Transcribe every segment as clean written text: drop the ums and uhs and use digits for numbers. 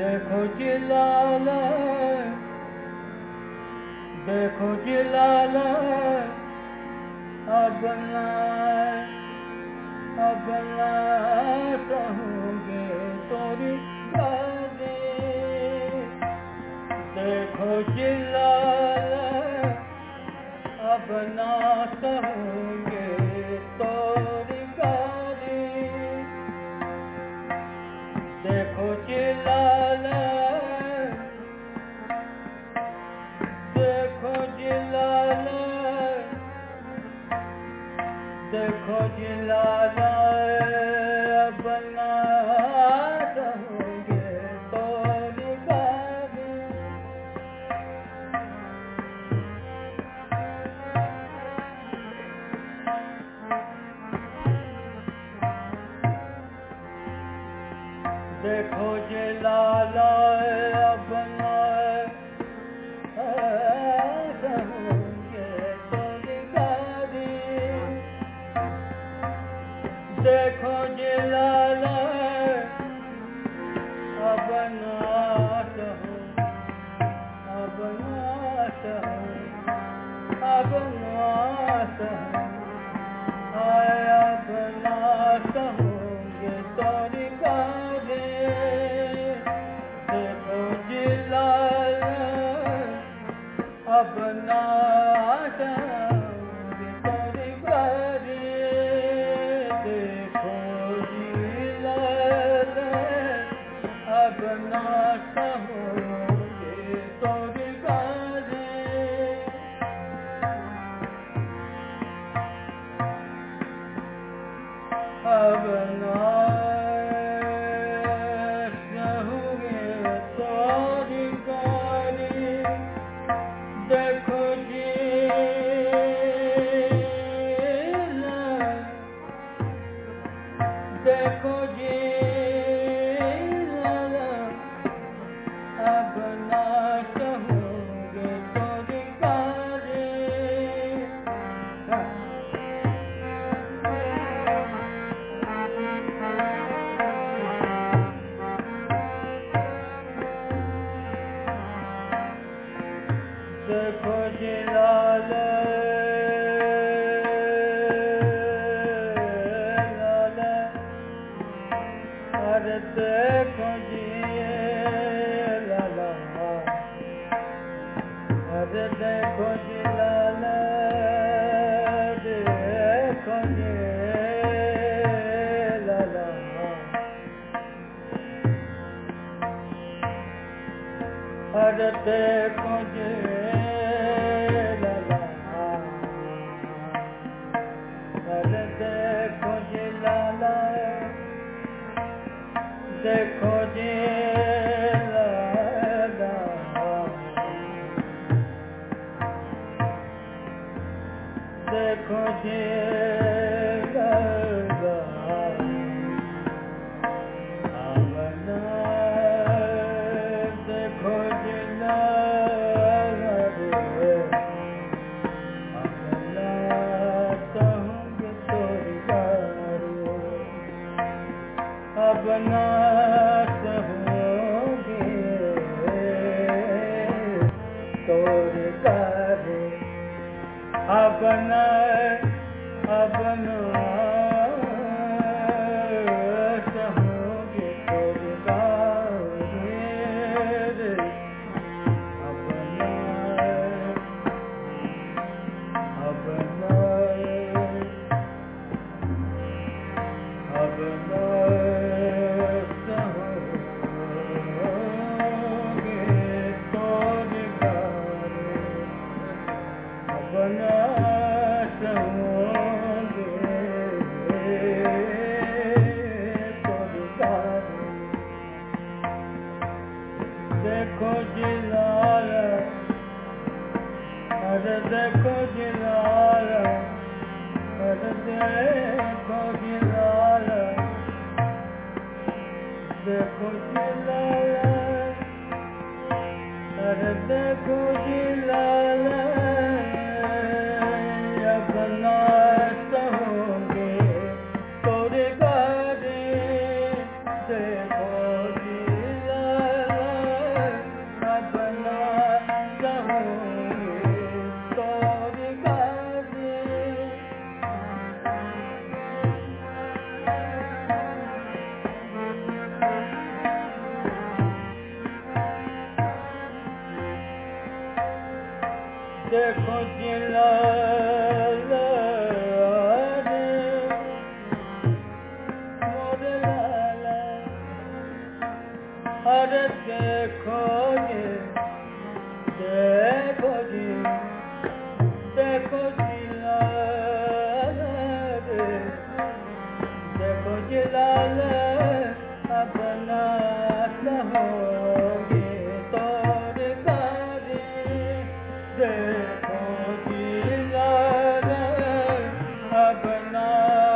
देखो जिलाला, देखो जिलाला, अब ना सहूँगे तोरी बातें। देखो जिलाला, अब ना सहूँगे तोरी बातें। देखो जिलाला, देखो जिलाला, देखो जिलाला, अब ना सहूँगे तोरी बातें। देखो जिलाला, अब ना सहूँगे तोरी बातें। देखो जिलाला, अब ना सहूँ, अब ना सहूँ, अब ना सहूँ, अब ना सहूँगे तोरी बातें। देखो जिलाला, अब ना सहूँगे तोरी बातें। देखो जिलाला, अब ना सहूँगे तोरी बातें। अब ना सहूँगे तोरी बातें। देखो जिला, देखो जिलाला, अब ना सहूँगे तोरी बातें। देखो जिलाला, लाला, अरे देखो जिलाला, अरे देखो जिलाला, देखो जिलाला, अरे देखो जिलाला, अरे देखो जिलाला, देखो जिलाला, देखो जिलाला, अब ना देखो जिलाला रे, अब ना सहूँगे तोरी बातें। अब ना सहूँगे तोरी बातें। अब ना सहूँगे तोरी बातें। अब ना सहूँगे तोरी बातें। अब ना सहूँगे तोरी बातें। देखो जिलाला, अरे देखो जिलाला, अरे देखो जिलाला, देखो जिलाला, अरे देखो जिलाला, अब ना सहूँगे तोरी बातें। देखो जिलाला, देखो जिलाल मोर लाला अरे देखो जी देखो जी देखो जिलाल देखो जिलाल अब ना सहोगे तोर गारी देखो जिलाल अब ना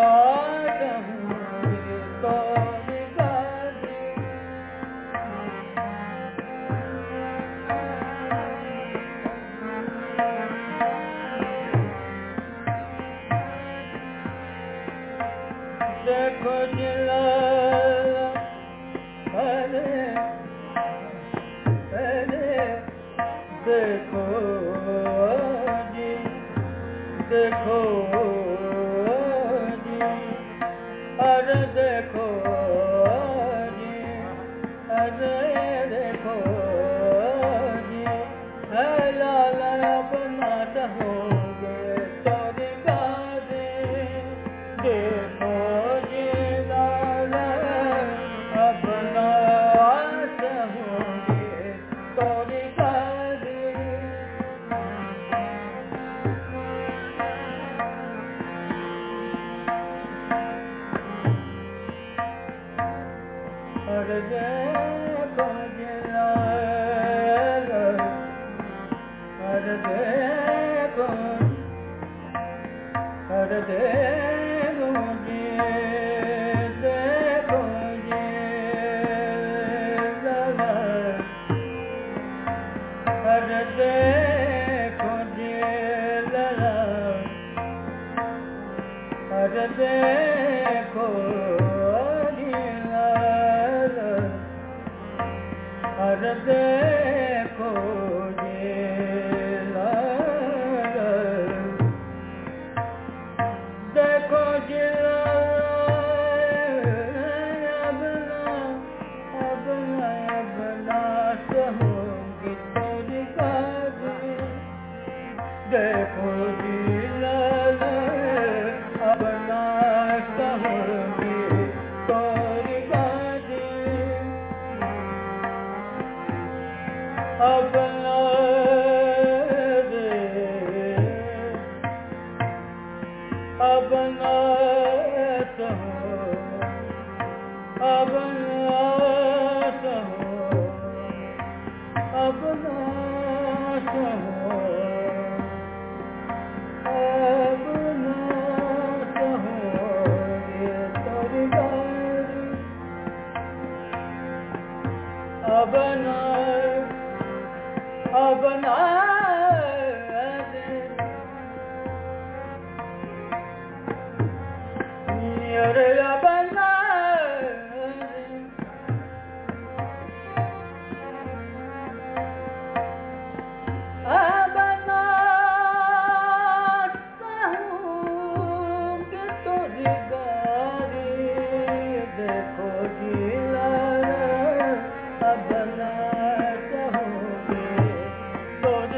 सहोगे तोर गारी देखो जिलाल अरे अरे देखो जी देखो जी अरे देखो जी अरे देखो जी है लाला अपना होगे तोरी गारी देखो जी लाला अपना होगे तोरी गारी अरे देखो जिलाल अरे देखो अरे देखो जी देखो जिलाल अरे देखो जिलाल अरे देखो जिलाल अरे देखो जिलाल देखो जिलाल अपना सहोगी तोरी गारी देखो जिलाल अपना सहोगी तोरी गारी अपना रे अपना सहो अपना सहो अपना सहो अपना सहो ये तोरी गारी अपना अपना अरे अपना अपना सहोगे तोरी गारी देखो जिलाल अपना सहोगे तोरी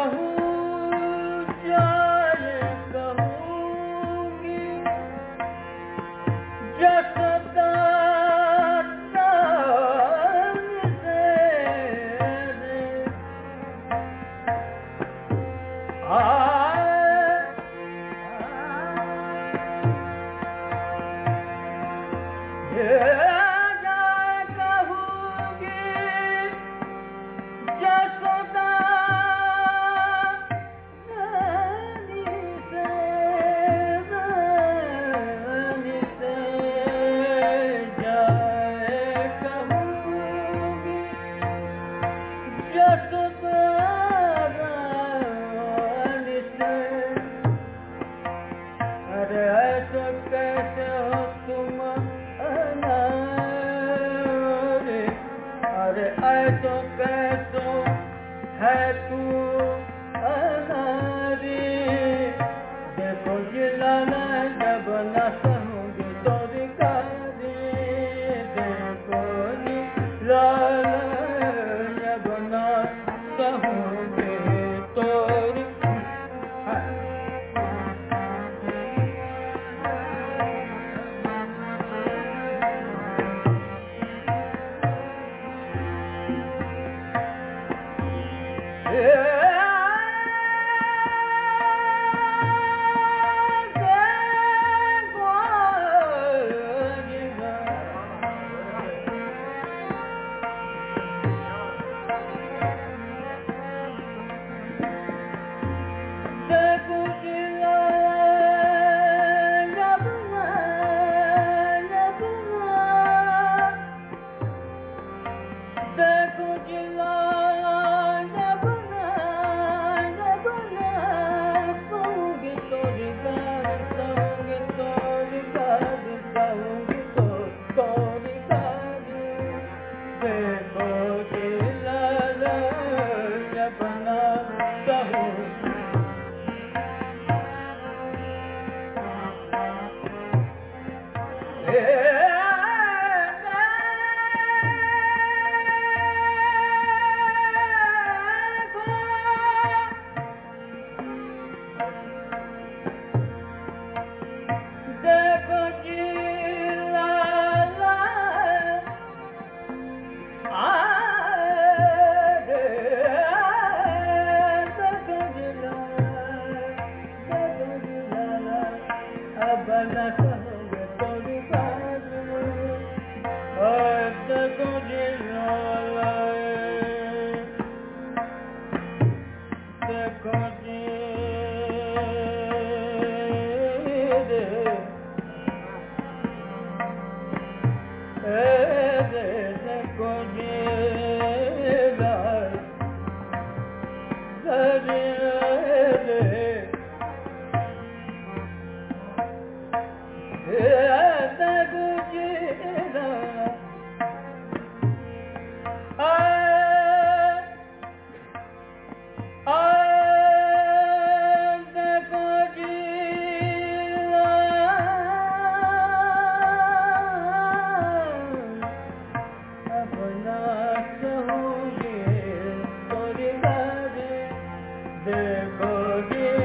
देखोगे